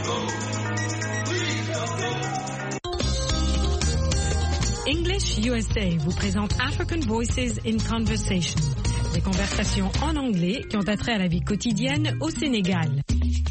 English USA vous présente African Voices in Conversation, des conversations en anglais qui ont attrait à la vie quotidienne au Sénégal.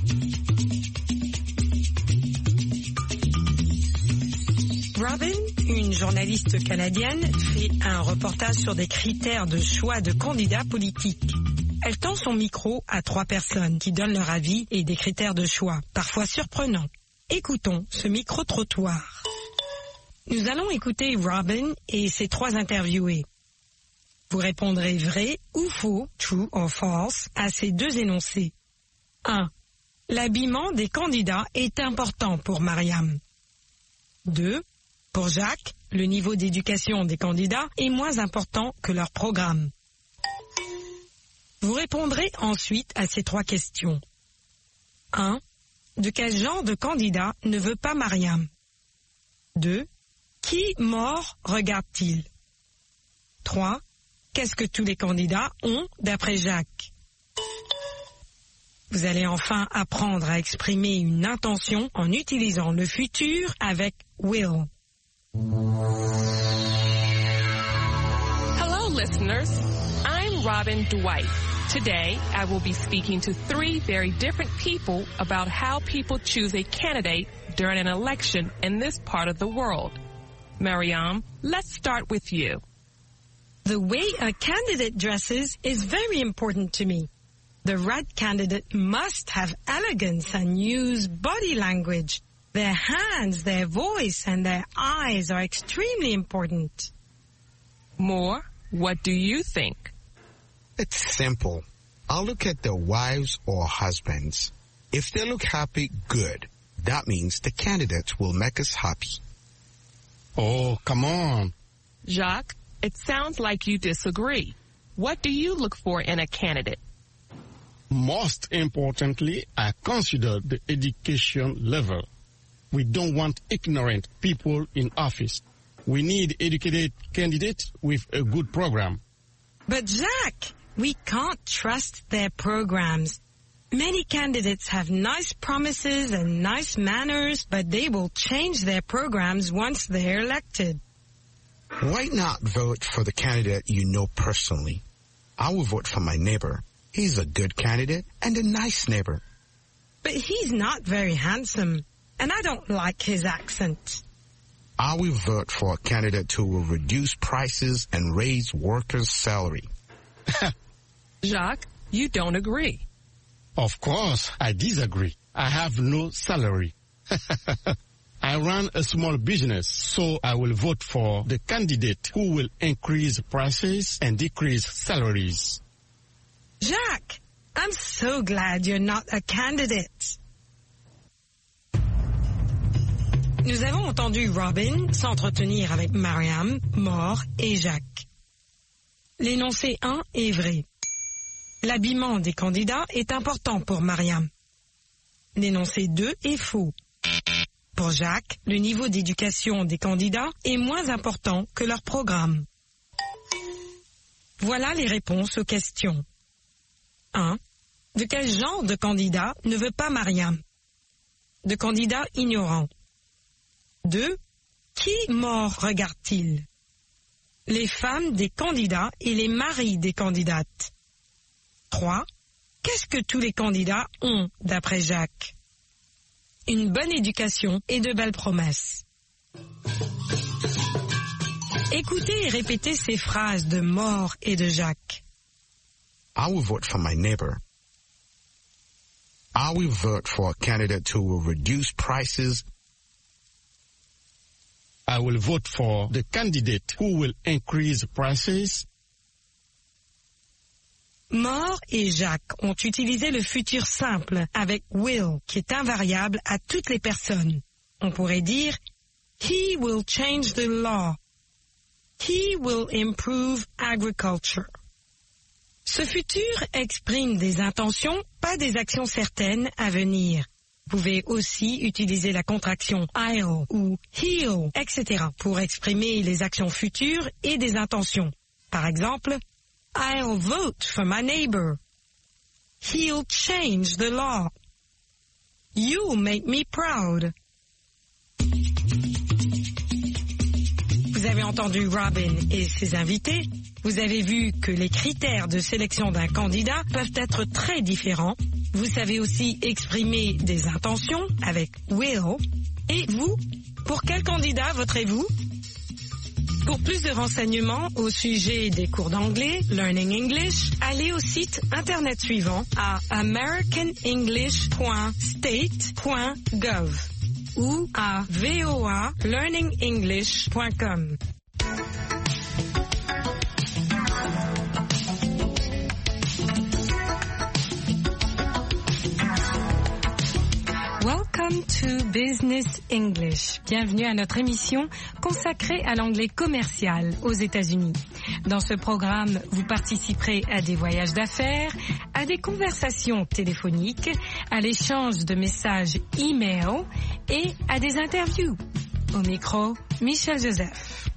Robin, une journaliste canadienne, fait un reportage sur des critères de choix de candidats politiques. Elle tend son micro à 3 personnes qui donnent leur avis et des critères de choix, parfois surprenants. Écoutons ce micro-trottoir. Nous allons écouter Robin et ses 3 interviewés. Vous répondrez vrai ou faux, true or false, à ces 2 énoncés. 1. L'habillement des candidats est important pour Mariam. 2. Pour Jacques, le niveau d'éducation des candidats est moins important que leur programme. Vous répondrez ensuite à ces 3 questions. 1. De quel genre de candidat ne veut pas Mariam? 2. Qui mort regarde-t-il? 3. Qu'est-ce que tous les candidats ont d'après Jacques? Vous allez enfin apprendre à exprimer une intention en utilisant le futur avec will. Hello, listeners. I'm Robin Dwight. Today, I will be speaking to 3 very different people about how people choose a candidate during an election in this part of the world. Mariam, let's start with you. The way a candidate dresses is very important to me. The right candidate must have elegance and use body language. Their hands, their voice, and their eyes are extremely important. Moore, what do you think? It's simple. I'll look at their wives or husbands. If they look happy, good. That means the candidate will make us happy. Oh, come on. Jacques, it sounds like you disagree. What do you look for in a candidate? Most importantly, I consider the education level. We don't want ignorant people in office. We need educated candidates with a good program. But Jacques, we can't trust their programs. Many candidates have nice promises and nice manners, but they will change their programs once they're elected. Why not vote for the candidate you know personally? I will vote for my neighbor. He's a good candidate and a nice neighbor. But he's not very handsome, and I don't like his accent. I will vote for a candidate who will reduce prices and raise workers' salary. Jacques, you don't agree. Of course, I disagree. I have no salary. I run a small business, so I will vote for the candidate who will increase prices and decrease salaries. Jacques, I'm so glad you're not a candidate. Nous avons entendu Robin s'entretenir avec Mariam, Moore et Jacques. L'énoncé 1 est vrai. L'habillement des candidats est important pour Mariam. L'énoncé 2 est faux. Pour Jacques, le niveau d'éducation des candidats est moins important que leur programme. Voilà les réponses aux questions. 1. De quel genre de candidat ne veut pas Mariam? De candidat ignorant. 2. Qui mort regarde-t-il? Les femmes des candidats et les maris des candidates. 3. Qu'est-ce que tous les candidats ont, d'après Jacques? Une bonne éducation et de belles promesses. Écoutez et répétez ces phrases de Moore et de Jacques. I will vote for my neighbor. I will vote for a candidate who will reduce prices. I will vote for the candidate who will increase prices. Moore et Jacques ont utilisé le futur simple avec will, qui est invariable à toutes les personnes. On pourrait dire « He will change the law ». « He will improve agriculture ». Ce futur exprime des intentions, pas des actions certaines à venir. Vous pouvez aussi utiliser la contraction I'll ou he'll, etc. pour exprimer les actions futures et des intentions. Par exemple, I'll vote for my neighbor. He'll change the law. You make me proud. Vous avez entendu Robin et ses invités. Vous avez vu que les critères de sélection d'un candidat peuvent être très différents. Vous savez aussi exprimer des intentions avec will. Et vous, pour quel candidat voterez-vous? Pour plus de renseignements au sujet des cours d'anglais, Learning English, allez au site internet suivant à americanenglish.state.gov ou à voalearningenglish.com. Welcome to Business English. Bienvenue à notre émission consacrée à l'anglais commercial aux États-Unis. Dans ce programme, vous participerez à des voyages d'affaires, à des conversations téléphoniques, à l'échange de messages e-mail et à des interviews. Au micro, Michel Joseph.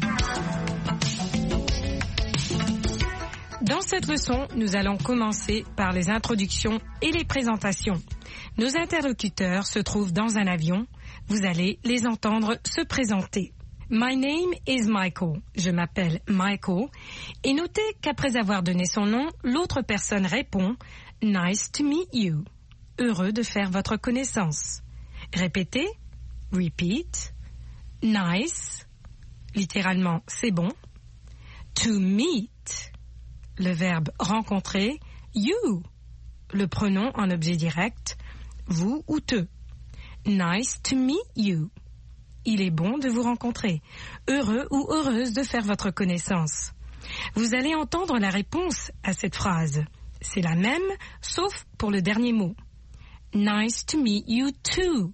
Dans cette leçon, nous allons commencer par les introductions et les présentations. Nos interlocuteurs se trouvent dans un avion. Vous allez les entendre se présenter. My name is Michael. Je m'appelle Michael. Et notez qu'après avoir donné son nom, l'autre personne répond « Nice to meet you ». Heureux de faire votre connaissance. Répétez. Repeat. Nice. Littéralement, c'est bon. To meet. Le verbe rencontrer. You. Le pronom en objet direct. Vous ou te. Nice to meet you. Il est bon de vous rencontrer. Heureux ou heureuse de faire votre connaissance. Vous allez entendre la réponse à cette phrase. C'est la même, sauf pour le dernier mot. Nice to meet you too.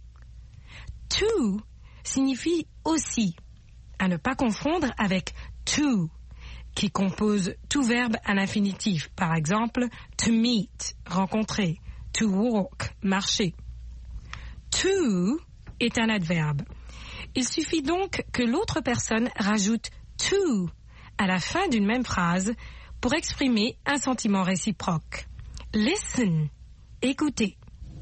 To signifie aussi, à ne pas confondre avec to, qui compose tout verbe à l'infinitif. Par exemple, to meet, rencontrer. To walk, marcher. To est un adverbe. Il suffit donc que l'autre personne rajoute to à la fin d'une même phrase pour exprimer un sentiment réciproque. Listen, écoutez.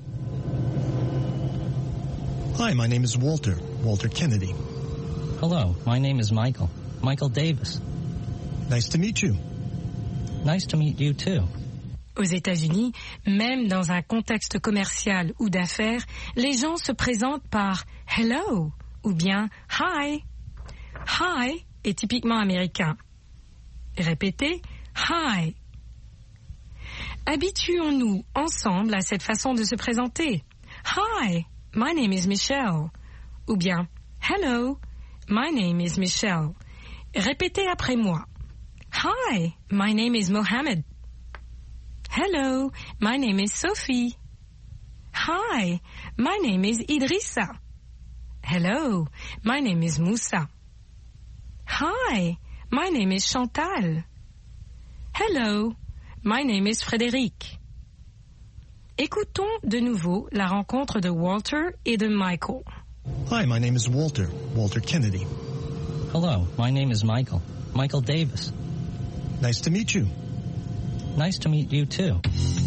Hi, my name is Walter Kennedy. Hello, my name is Michael Davis. Nice to meet you. Nice to meet you too. Aux États-Unis, même dans un contexte commercial ou d'affaires, les gens se présentent par « hello » ou bien « hi ». « Hi » est typiquement américain. Répétez « hi ». Habituons-nous ensemble à cette façon de se présenter. « Hi, my name is Michelle » ou bien « hello, my name is Michelle ». Répétez après moi. « Hi, my name is Mohammed ». Hello, my name is Sophie. Hi, my name is Idrissa. Hello, my name is Moussa. Hi, my name is Chantal. Hello, my name is Frédéric. Écoutons de nouveau la rencontre de Walter et de Michael. Hi, my name is Walter Kennedy. Hello, my name is Michael Davis. Nice to meet you. Nice to meet you too.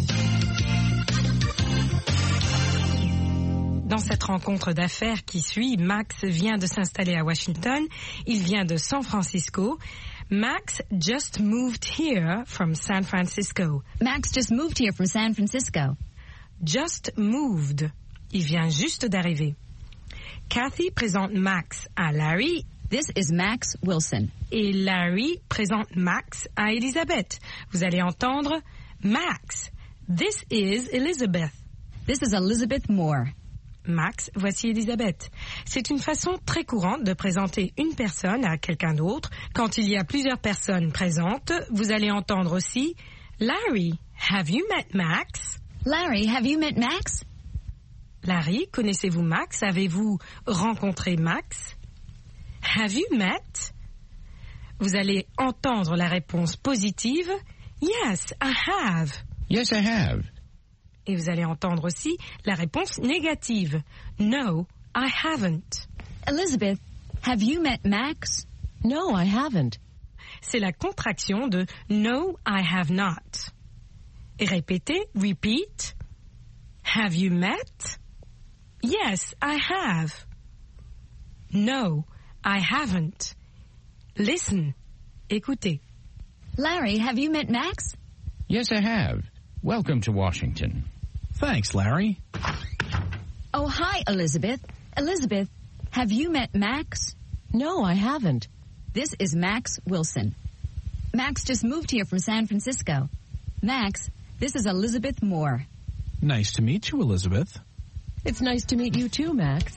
Dans cette rencontre d'affaires qui suit, Max vient de s'installer à Washington. Il vient de San Francisco. Max just moved here from San Francisco. Max just moved here from San Francisco. Just moved. Il vient juste d'arriver. Kathy présente Max à Larry. This is Max Wilson. Et Larry présente Max à Elizabeth. Vous allez entendre Max. This is Elizabeth. This is Elizabeth Moore. Max, voici Elizabeth. C'est une façon très courante de présenter une personne à quelqu'un d'autre. Quand il y a plusieurs personnes présentes, vous allez entendre aussi Larry, have you met Max? Larry, have you met Max? Larry, connaissez-vous Max? Avez-vous rencontré Max? Have you met? Vous allez entendre la réponse positive. Yes, I have. Yes, I have. Et vous allez entendre aussi la réponse négative. No, I haven't. Elizabeth, have you met Max? No, I haven't. C'est la contraction de No, I have not. Et répétez, repeat. Have you met? Yes, I have. No, I haven't. Listen. Écoutez. Larry, have you met Max? Yes, I have. Welcome to Washington. Thanks, Larry. Oh, hi, Elizabeth. Elizabeth, have you met Max? No, I haven't. This is Max Wilson. Max just moved here from San Francisco. Max, this is Elizabeth Moore. Nice to meet you, Elizabeth. It's nice to meet you too, Max.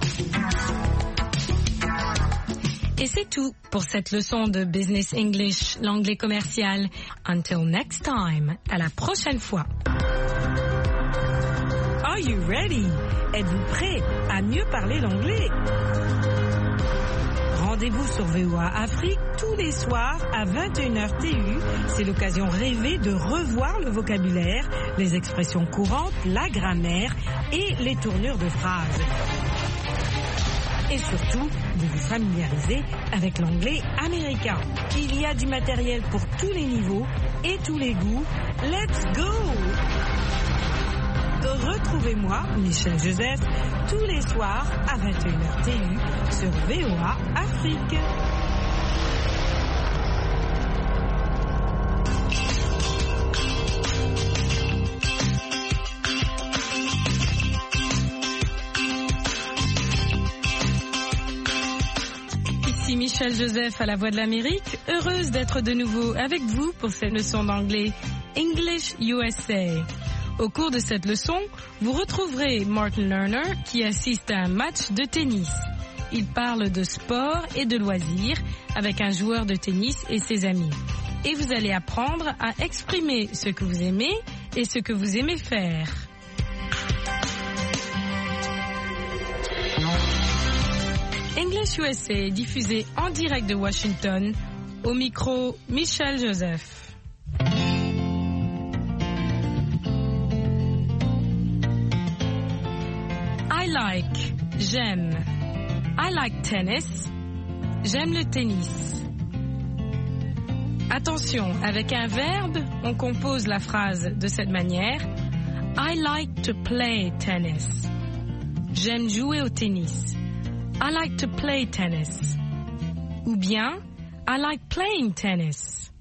Et c'est tout pour cette leçon de Business English, l'anglais commercial. Until next time, à la prochaine fois. Are you ready? Êtes-vous prêt à mieux parler l'anglais? Rendez-vous sur VOA Afrique tous les soirs à 21h TU. C'est l'occasion rêvée de revoir le vocabulaire, les expressions courantes, la grammaire et les tournures de phrases. Et surtout, de vous familiariser avec l'anglais américain. Il y a du matériel pour tous les niveaux et tous les goûts. Let's go! Retrouvez-moi, Michel Joseph, tous les soirs à 21h TU sur VOA Afrique. Ici Michel Joseph à la Voix de l'Amérique, heureuse d'être de nouveau avec vous pour cette leçon d'anglais English USA. Au cours de cette leçon, vous retrouverez Martin Lerner qui assiste à un match de tennis. Il parle de sport et de loisirs avec un joueur de tennis et ses amis. Et vous allez apprendre à exprimer ce que vous aimez et ce que vous aimez faire. English USA est diffusé en direct de Washington. Au micro, Michel Joseph. I like, j'aime. I like tennis. J'aime le tennis. Attention, avec un verbe, on compose la phrase de cette manière. I like to play tennis. J'aime jouer au tennis. I like to play tennis. Ou bien, I like playing tennis.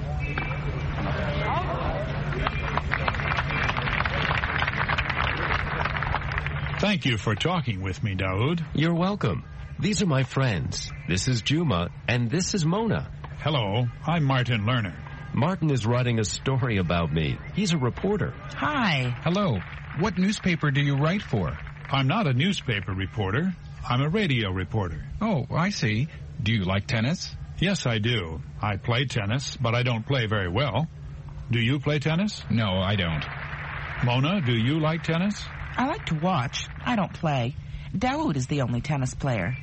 Thank you for talking with me, Daoud. You're welcome. These are my friends. This is Juma, and this is Mona. Hello, I'm Martin Lerner. Martin is writing a story about me. He's a reporter. Hi. Hello. What newspaper do you write for? I'm not a newspaper reporter. I'm a radio reporter. Oh, I see. Do you like tennis? Yes, I do. I play tennis, but I don't play very well. Do you play tennis? No, I don't. Mona, do you like tennis? I like to watch. I don't play. Daoud is the only tennis player.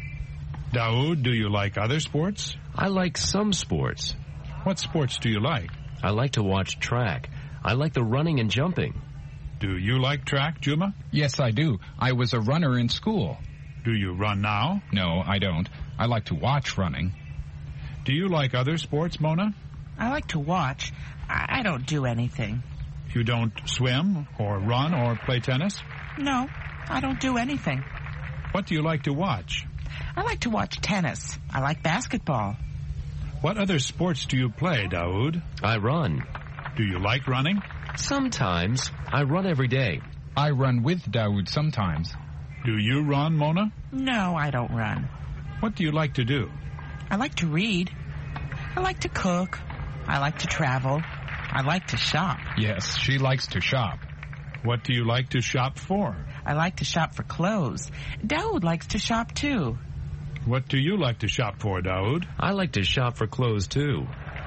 Daoud, do you like other sports? I like some sports. What sports do you like? I like to watch track. I like the running and jumping. Do you like track, Juma? Yes, I do. I was a runner in school. Do you run now? No, I don't. I like to watch running. Do you like other sports, Mona? I like to watch. I don't do anything. You don't swim or run or play tennis? No, I don't do anything. What do you like to watch? I like to watch tennis. I like basketball. What other sports do you play, Daoud? I run. Do you like running? Sometimes. I run every day. I run with Daoud sometimes. Do you run, Mona? No, I don't run. What do you like to do? I like to read. I like to cook. I like to travel. I like to shop. Yes, she likes to shop. What do you like to shop for? I like to shop for clothes. Daoud likes to shop too. What do you like to shop for, Daoud? I like to shop for clothes too.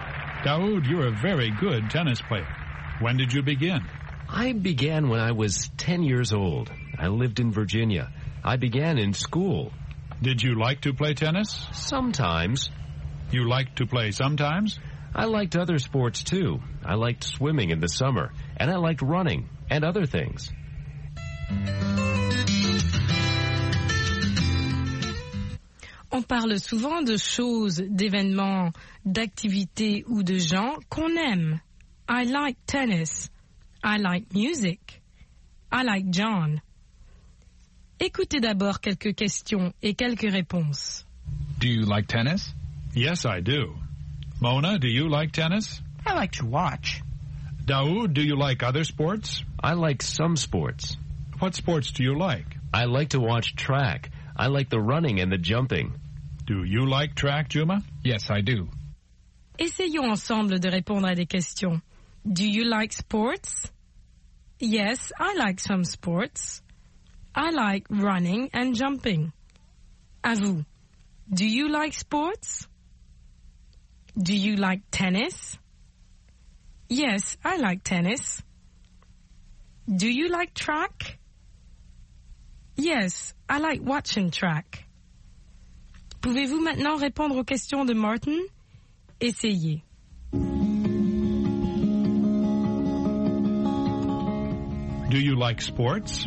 Daoud, you're a very good tennis player. When did you begin? I began when I was 10 years old. I lived in Virginia. I began in school. Did you like to play tennis? Sometimes. You liked to play sometimes? I liked other sports too. I liked swimming in the summer, and I liked running and other things. On parle souvent de choses, d'événements, d'activités ou de gens qu'on aime. I like tennis. I like music. I like John. Écoutez d'abord quelques questions et quelques réponses. Do you like tennis? Yes, I do. Mona, do you like tennis? I like to watch. Daoud, do you like other sports? I like some sports. What sports do you like? I like to watch track. I like the running and the jumping. Do you like track, Juma? Yes, I do. Essayons ensemble de répondre à des questions. Do you like sports? Yes, I like some sports. I like running and jumping. À vous. Do you like sports? Do you like tennis? Yes, I like tennis. Do you like track? Yes, I like watching track. Pouvez-vous maintenant répondre aux questions de Martin? Essayez. Do you like sports?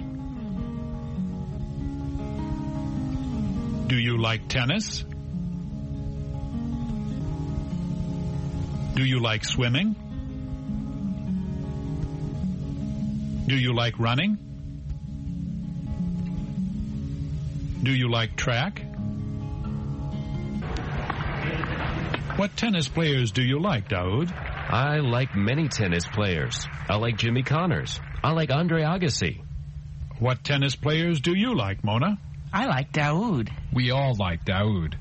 Do you like tennis? Do you like swimming? Do you like running? Do you like track? What tennis players do you like, Daoud? I like many tennis players. I like Jimmy Connors. I like Andre Agassi. What tennis players do you like, Mona? I like Daoud. We all like Daoud.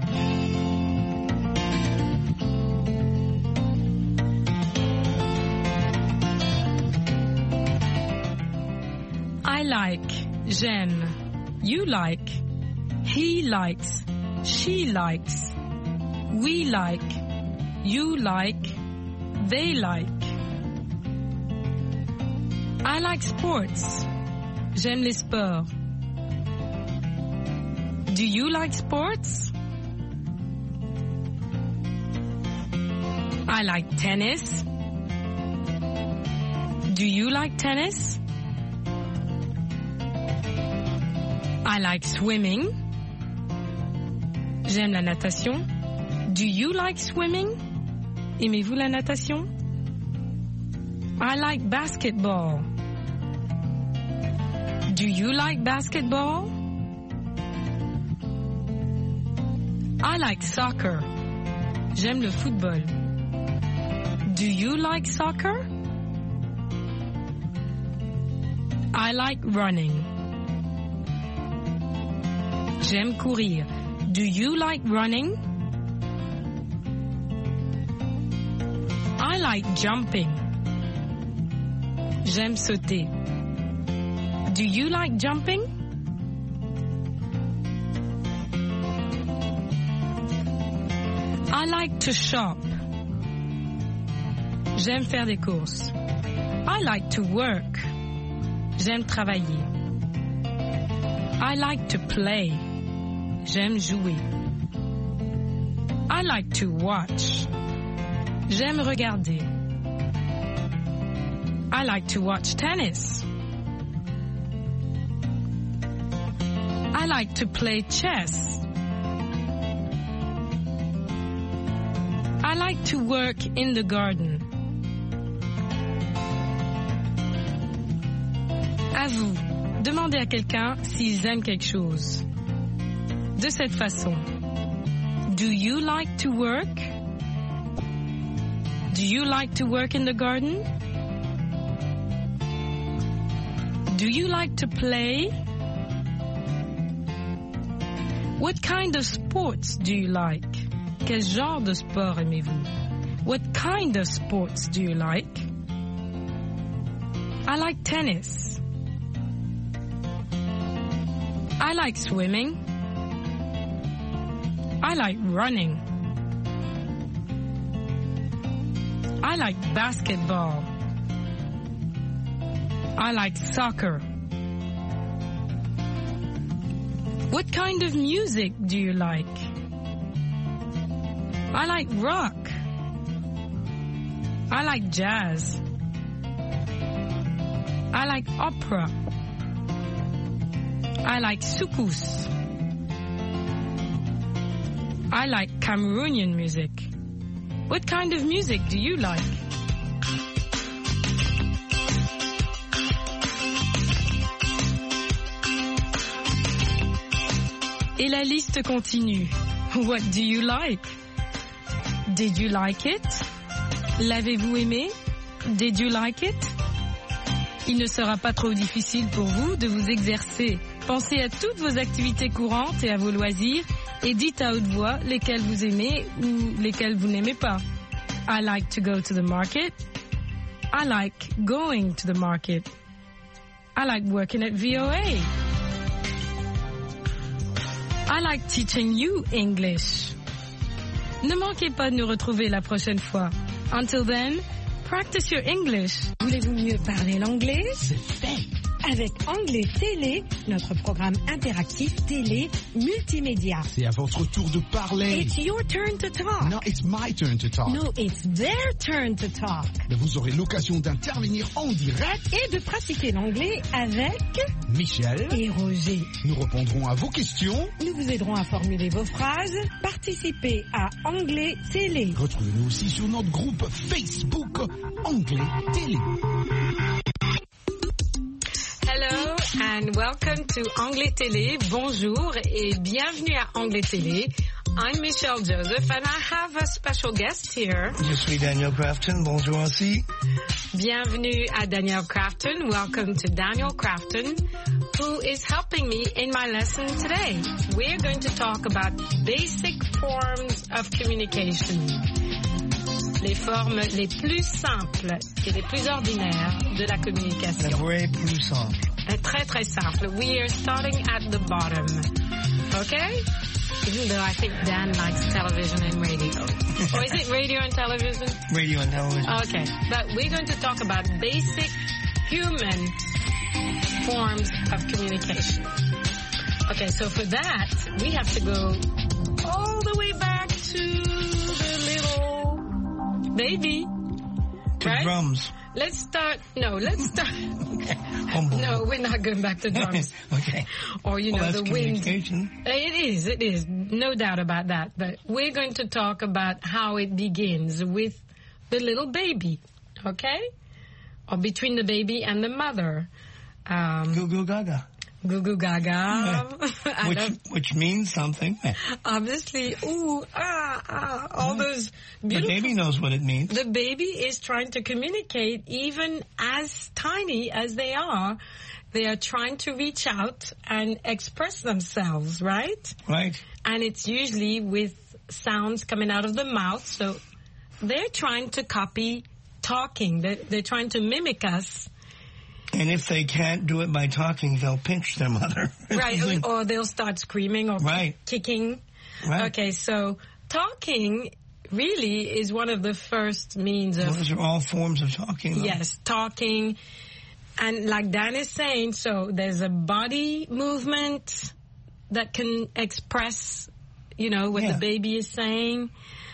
I like, j'aime, you like, he likes, she likes, we like, you like, they like. I like sports. J'aime les sports. Do you like sports? I like tennis. Do you like tennis? I like swimming. J'aime la natation. Do you like swimming? Aimez-vous la natation? I like basketball. Do you like basketball? I like soccer. J'aime le football. Do you like soccer? I like running. J'aime courir. Do you like running? I like jumping. J'aime sauter. Do you like jumping? I like to shop. J'aime faire des courses. I like to work. J'aime travailler. I like to play. J'aime jouer. I like to watch. J'aime regarder. I like to watch tennis. I like to play chess. I like to work in the garden. À vous, demandez à quelqu'un s'ils aiment quelque chose. De cette façon. Do you like to work? Do you like to work in the garden? Do you like to play? What kind of sports do you like? Quel genre de sport aimez-vous? What kind of sports do you like? I like tennis. I like swimming. I like running. I like basketball. I like soccer. What kind of music do you like? I like rock. I like jazz. I like opera. I like soukous. I like Cameroonian music. What kind of music do you like? Et la liste continue. What do you like? Did you like it? L'avez-vous aimé? Did you like it? Il ne sera pas trop difficile pour vous de vous exercer. Pensez à toutes vos activités courantes et à vos loisirs et dites à haute voix lesquelles vous aimez ou lesquelles vous n'aimez pas. I like to go to the market. I like going to the market. I like working at VOA. I like teaching you English. Ne manquez pas de nous retrouver la prochaine fois. Until then, practice your English. Voulez-vous mieux parler l'anglais? C'est fait. Avec Anglais Télé, notre programme interactif télé multimédia. C'est à votre tour de parler. It's your turn to talk. No, it's my turn to talk. No, it's their turn to talk. Mais vous aurez l'occasion d'intervenir en direct et de pratiquer l'anglais avec Michel et Roger. Nous répondrons à vos questions. Nous vous aiderons à formuler vos phrases. Participez à Anglais Télé. Retrouvez-nous aussi sur notre groupe Facebook Anglais Télé. Hello and welcome to Anglais Télé. Bonjour et bienvenue à Anglais Télé. I'm Michelle Joseph and I have a special guest here. Je suis Daniel Crafton. Bonjour aussi. Bienvenue à Daniel Crafton. Welcome to Daniel Crafton, who is helping me in my lesson today. We're going to talk about basic forms of communication. Les formes les plus simples et les plus ordinaires de la communication. Les plus simples. Très très simple. We are starting at the bottom. Okay? Even though I think Dan likes television and radio. Or is it radio and television? Radio and television. Okay. But we're going to talk about basic human forms of communication. Okay, so for that, we have to go all the way back to the little baby. To right? drums. Let's start. No, Okay. No, we're not going back to drums. Okay. Or, that's the wind. It is. No doubt about that. But we're going to talk about how it begins with the little baby. Okay? Or between the baby and the mother. Goo goo gaga. Goo goo gaga. Which means something. Obviously, all those beautiful... The baby knows what it means. The baby is trying to communicate even as tiny as they are. They are trying to reach out and express themselves, right? Right. And it's usually with sounds coming out of the mouth. So they're trying to copy talking. They're trying to mimic us. And if they can't do it by talking, they'll pinch their mother. Right, or they'll start screaming or kicking. Right. Okay, so talking really is one of the first means of... Those are all forms of talking, though. Yes, talking. And like Dan is saying, so there's a body movement that can express, what the baby is saying.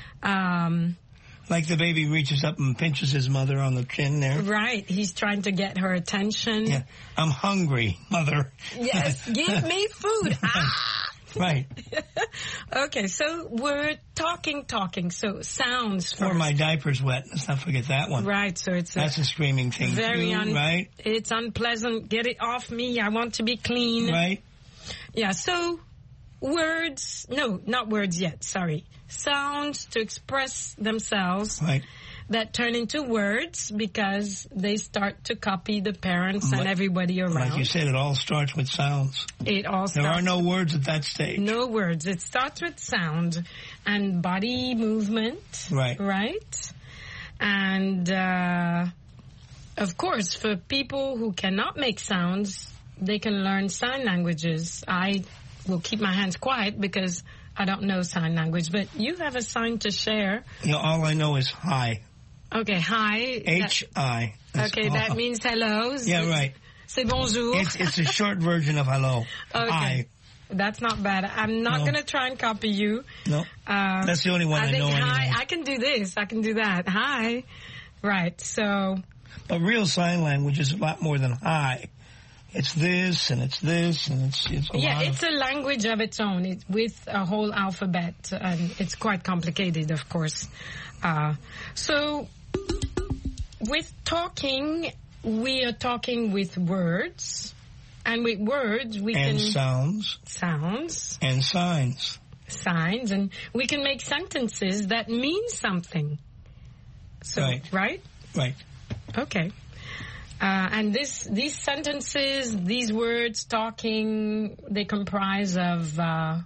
Like the baby reaches up and pinches his mother on the chin there. Right. He's trying to get her attention. Yeah. I'm hungry, mother. Yes. Give me food. Right. Okay. So we're talking. So sounds first. Or my diaper's wet. Let's not forget that one. Right. So that's a screaming thing. Right. It's unpleasant. Get it off me. I want to be clean. Right. Yeah. So words. No, not words yet. Sorry. Sounds to express themselves that turn into words because they start to copy the parents and everybody around. Like you said, it all starts with sounds. There are no words at that stage. No words. It starts with sound and body movement. Right? And, of course, for people who cannot make sounds, they can learn sign languages. I will keep my hands quiet because I don't know sign language, but you have a sign to share. All I know is hi. Okay, hi. H-I. Okay, that means hello. Yeah, right. C'est bonjour. It's a short version of hello. Okay. Hi. That's not bad. I'm not going to try and copy you. No. That's the only one I know hi, anyway. I can do this. I can do that. Hi. Right, so. But real sign language is a lot more than hi. It's this, and it's this, and it's a lot it's a language of its own, with a whole alphabet, and it's quite complicated, of course. So, with talking, we are talking with words, And with words, we and can... sounds. And signs. Signs, and we can make sentences that mean something. So, right? Right. Okay. And these sentences, these words, talking, they comprise of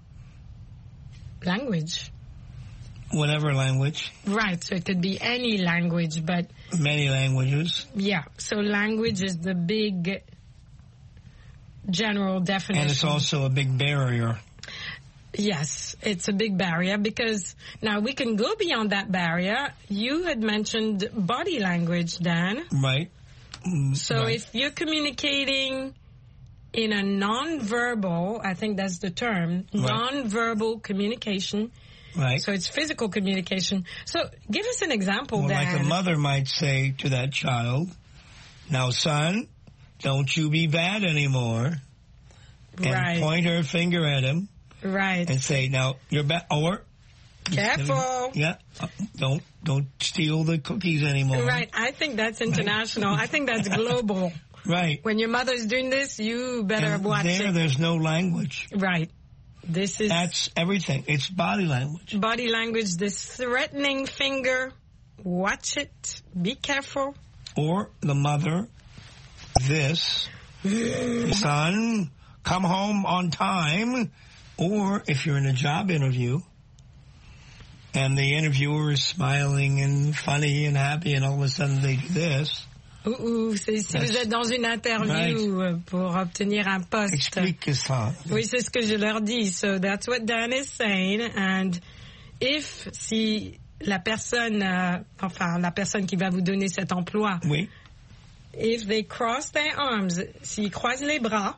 language. Whatever language. Right, so it could be any language, but... Many languages. Yeah, so language is the big general definition. And it's also a big barrier. Yes, it's a big barrier because now we can go beyond that barrier. You had mentioned body language, Dan. Right. So if you're communicating in a non-verbal, I think that's the term, non-verbal communication. Right. So it's physical communication. So give us an example, Dan. Like a mother might say to that child, now, son, don't you be bad anymore. And point her finger at him. Right. And say, now, you're bad. Or... Careful. Yeah. Don't steal the cookies anymore. Right. I think that's international. I think that's global. Right. When your mother's doing this, you better watch it. There's no language. Right. That's everything. It's body language. Body language, this threatening finger. Watch it. Be careful. Or the mother, this, son, come home on time. Or if you're in a job interview and the interviewer is smiling and funny and happy and all of a sudden they do this. Si vous êtes dans une interview pour obtenir un poste. Explique ça. Oui, c'est ce que je leur dis. So that's what Dan is saying. And si la personne, la personne qui va vous donner cet emploi, if they cross their arms, s'ils croisent les bras,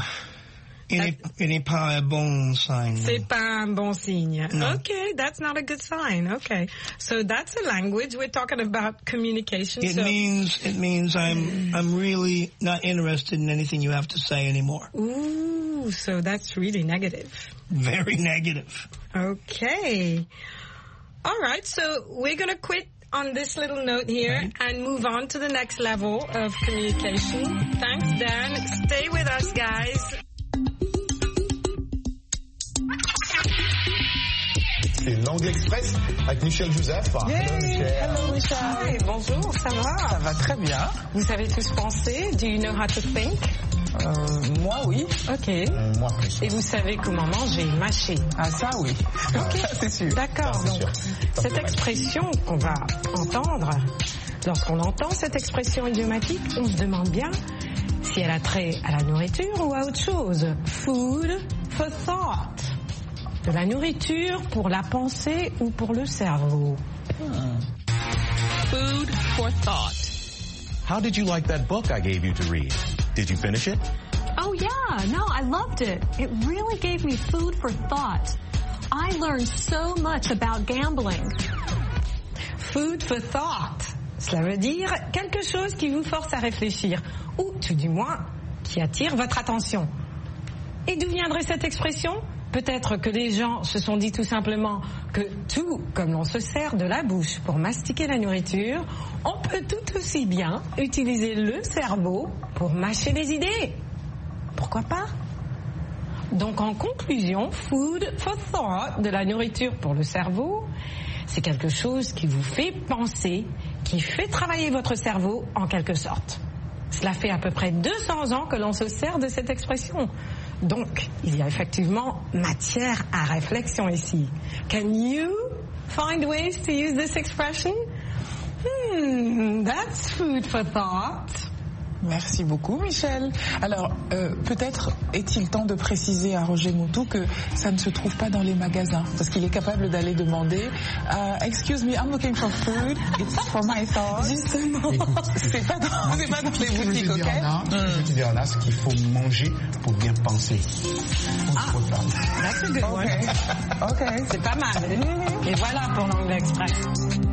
il n'est pas un bon signe. C'est pas un bon signe. No. Okay, that's not a good sign. Okay. So that's a language. We're talking about communication. It means I'm really not interested in anything you have to say anymore. Ooh, so that's really negative. Very negative. Okay. All right, so we're going to quit on this little note here and move on to the next level of communication. Thanks, Dan. Stay with us, guys. C'est Langue Express avec Michel Joseph. Hello, Michel. Hi, bonjour, ça va? Ça va très bien. Vous savez tous penser? Do you know how to think? Moi, oui. Ok. Moi, plus. Et vous savez comment manger, mâcher? Ah, ça, oui. Ok, c'est sûr. D'accord. Donc, cette expression qu'on va entendre, lorsqu'on entend cette expression idiomatique, on se demande bien si elle a trait à la nourriture ou à autre chose. Food for thought. De la nourriture pour la pensée ou pour le cerveau. Food for thought. How did you like that book I gave you to read? Did you finish it? Oh yeah, no, I loved it. It really gave me food for thought. I learned so much about gambling. Food for thought. Cela veut dire quelque chose qui vous force à réfléchir, ou tout du moins qui attire votre attention. Et d'où viendrait cette expression ? Peut-être que les gens se sont dit tout simplement que tout comme l'on se sert de la bouche pour mastiquer la nourriture, on peut tout aussi bien utiliser le cerveau pour mâcher les idées. Pourquoi pas ? Donc en conclusion, food for thought, de la nourriture pour le cerveau, c'est quelque chose qui vous fait penser, qui fait travailler votre cerveau en quelque sorte. Cela fait à peu près 200 ans que l'on se sert de cette expression. Donc, il y a effectivement matière à réflexion ici. Can you find ways to use this expression? That's food for thought. Merci beaucoup, Michel. Alors, peut-être est-il temps de préciser à Roger Moutou que ça ne se trouve pas dans les magasins, parce qu'il est capable d'aller demander Excuse me, I'm looking for food. It's for my thoughts. Justement. C'est pas dans les boutiques, ok? Je veux te dire là, ce qu'il faut manger pour bien penser. That's a good one. Ok. C'est pas mal. Et voilà pour l'anglais express.